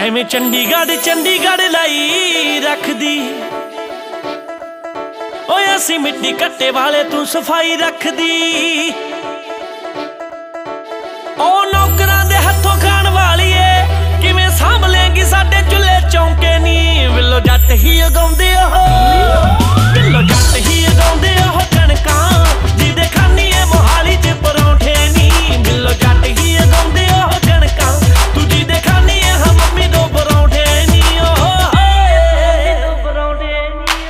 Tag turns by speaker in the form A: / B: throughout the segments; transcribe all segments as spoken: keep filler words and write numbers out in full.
A: ਐਵੇਂ ਚੰਡੀਗੜ੍ਹ ਚੰਡੀਗੜ੍ਹ ਲਾਈ ਰੱਖਦੀ ਓਏ ਅਸੀਂ ਮਿੱਟੀ ਕੱਟੇ ਵਾਲੇ ਤੂੰ ਸਫਾਈ ਰੱਖਦੀ। ਉਹ ਨੌਕਰਾਂ ਦੇ ਹੱਥੋਂ ਖਾਣ ਵਾਲੀਏ ਕਿਵੇਂ ਸਾਂਭ ਲੇਂਗੀ ਸਾਡੇ ਚੁੱਲ੍ਹੇ ਚੌਂਕੇ ਨੀ। ਵਿਲੋ ਜੱਟ ਹੀ ਉਗਾਉਂਦੇ ਉਹ ਵਿਲੋ ਜੱਟ ਹੀ ਉਗਾਉਂਦੇ ਉਹ ਕਣਕਾਂ ਜਿਹਦੇ ਖਾਨੀ ਏ ਮੋਹਾਲੀ ਚ ਪਰੌਂਠੇ ਨੀ। ਵਿਲੋ ਜੱਟ ਹੀ ਉਗਾਉਂਦੇ ਉਹ ਕਣਕਾਂ ਤੂੰ ਜਿਹਦੇ ਖਾਨੀ ਏ ਹਾਂ ਮੰਮੀ ਦੋ ਪਰੌਂਠੇ ਨੀ। ਉਹ ਦੋ ਪਰੌਂਠੇ ਨੀ।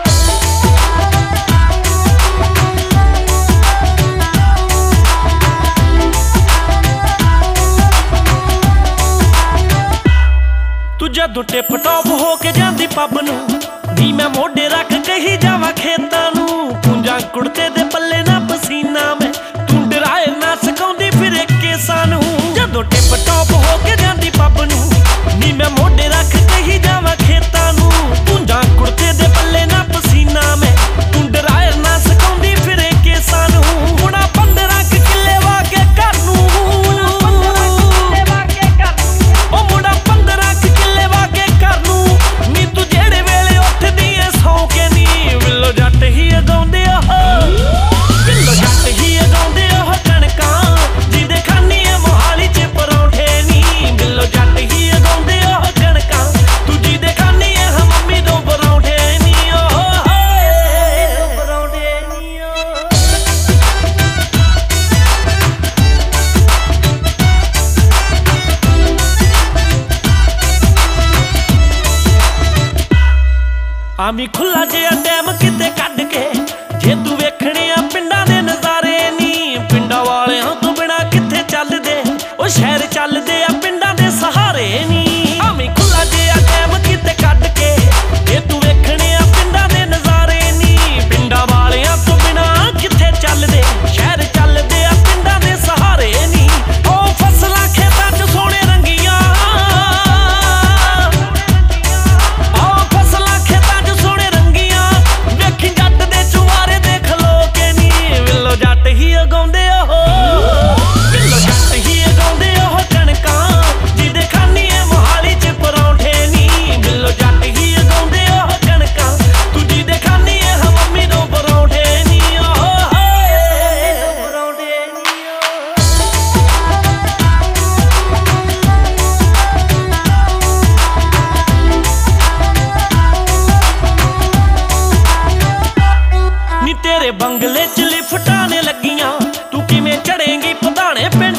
A: ਤੂੰ ਜਦੋਂ ਟਿਪ ਟੌਪ ਹੋ ਕੇ ਜਾਂਦੀ ਪੱਬ ਨੂੰ ਨੀ ਮੈਂ ਮੋਢੇ ਰੱਖ ਕਹੀ ਜਾਵਾਂ ਖੇਤਾਂ ਨੂੰ। ਪੁੰਜਾਂ ਕੁੜਤੇ ਦੇ ਪੱਲੇ ਨਾ ਪਸੀਨਾ ਮੈਂ ਤੂੰ ਡਰਾਏ ਨਾ ਸਕਾਉਂਦੀ ਫਿਰੇ ਕੇਸਾਂ ਨੂੰ। ਜਦੋਂ ਟਿਪ ਟੌਪ ਹੋ ਕੇ ਜਾਂਦੀ ਪੱਬ ਨੂੰ ਨੀ ਮੈਂ ਮੋਢੇ ਰੱਖ ਕਹੀ ਜਾਵਾਂ ਖੇਤਾਂ ਨੂੰ। ਪੁੰਜਾਂ ਕੁੜਤੇ ਦੇ ਪੱਲੇ ਨਾ ਪਸੀਨਾ ਮੈਂ ਤੂੰ ਡਰਾਏ ਨਾ ਸਕਾਉਂਦੀ ਫਿਰੇ ਕੇਸਾਂ ਨੂੰ। ਮੁੰਡਾ ਪੰਦਰਾਂ ਕਿੱਲੇ ਵਾ ਕੇ ਘਰ ਨੂੰ ਉਹ ਮੁੰਡਾ ਪੰਦਰਾਂ ਕਿੱਲੇ ਵਾ ਕੇ ਘਰ ਨੂੰ ਨੀ ਤੂੰ ਜਿਹੜੇ ਵੇਲੇ ਉੱਠਦੀ ਏ ਸੌਂ ਕੇ ਨੀ। ਵਿਲੋ ਜੱਟ ਹੀ ਉਗਾਉਂਦੇ ਉਹ ਵਿਲੋ ਜੱਟ ਹੀ ਉਗਾਉਂਦੇ ਉਹ ਕਣਕਾਂ ਜਿਹਦੇ ਖਾਨੀ ਏ ਮੋਹਾਲੀ ਚ ਪਰੌਂਠੇ ਨੀ। ਵਿਲੋ ਜੱਟ ਹੀ ਉਗਾਉਂਦੇ ਉਹ ਕਣਕਾਂ ਤੂੰ ਜਿਹਦੇ ਖਾਨੀ ਏ ਹਾਂ ਮੰਮੀ ਦੋ ਪਰੌਂਠੇ ਨੀ। ਉਹ ਦੋ ਪਰੌਂਠੇ ਨੀ। ਆਮੀ ਖੁੱਲਾ ਜਿਹਾ ਟਾਈਮ ਕਿਤੇ ਕੱਢ ਕੇ ਜੇ ਤੂੰ ਵੇਖਣੇ ਆ ਪਿੰਡਾਂ ਦੇ ਨਜ਼ਾਰੇ ਨੀ। ਪਿੰਡਾਂ ਵਾਲਿਆਂ ਤੋਂ ਬਿਨਾ ਕਿੱਥੇ ਚੱਲਦੇ ਉਹ ਸ਼ਹਿਰ ਚੱਲਦੇ ਆ ਪਿੰਡਾਂ ਦੇ ਸਹਾਰੇ ਨੀ। ਆਮੀ ਖੁੱਲਾ ਜਿਹਾ ਟਾਈਮ ਕਿਤੇ ਕੱਢ ਕੇ ਜੇ ਤੂੰ ਵੇਖਣੇ ਆ ਪਿੰਡਾਂ ਦੇ ਨਜ਼ਾਰੇ ਨੀ। ਪਿੰਡਾਂ ਵਾਲਿਆਂ ਤੋਂ ਬਿਨਾ ਕਿੱਥੇ ਚੱਲਦੇ ਸ਼ਹਿਰ ਚੱਲਦੇ ਆ ਪਿੰਡਾਂ ਦੇ ਸਹਾਰੇ ਨੀ। ਉਹ ਫਸਲਾਂ ਖੇਤਾਂ 'ਚ ਸੋਹਣੇ ਰੰਗੀਆਂ ਉਗਾਉਂਦੇ ਉਹ ਵਿਲੋ ਜੱਟ ਹੀ ਉਗਾਉਂਦੇ ਉਹ ਕਣਕਾਂ ਜਿਹਦੇ ਖਾਨੀ ਏ ਮੋਹਾਲੀ ਚ ਪਰੌਂਠੇ ਨੀ। ਵਿਲੋ ਜੱਟ ਹੀ ਉਗਾਉਂਦੇ ਉਹ ਕਣਕਾਂ ਤੂੰ ਜਿਹਦੇ ਖਾਨੀ ਏ ਹਾਂ ਮੰਮੀ ਦੋ ਪਰੌਂਠੇ ਨੀ। ਉਹ ਪਰੌਂਠੇ ਨੀ। ਨੀ ਤੇਰੇ ਬੰਗਲੇ ਚ ਲਿਫਟਾਂ ਨੇ ਲੱਗੀਆਂ ਤੂੰ ਕਿਵੇਂ ਚੜੇਂਗੀ ਪਧਾਣੇ ਪਿੰਡ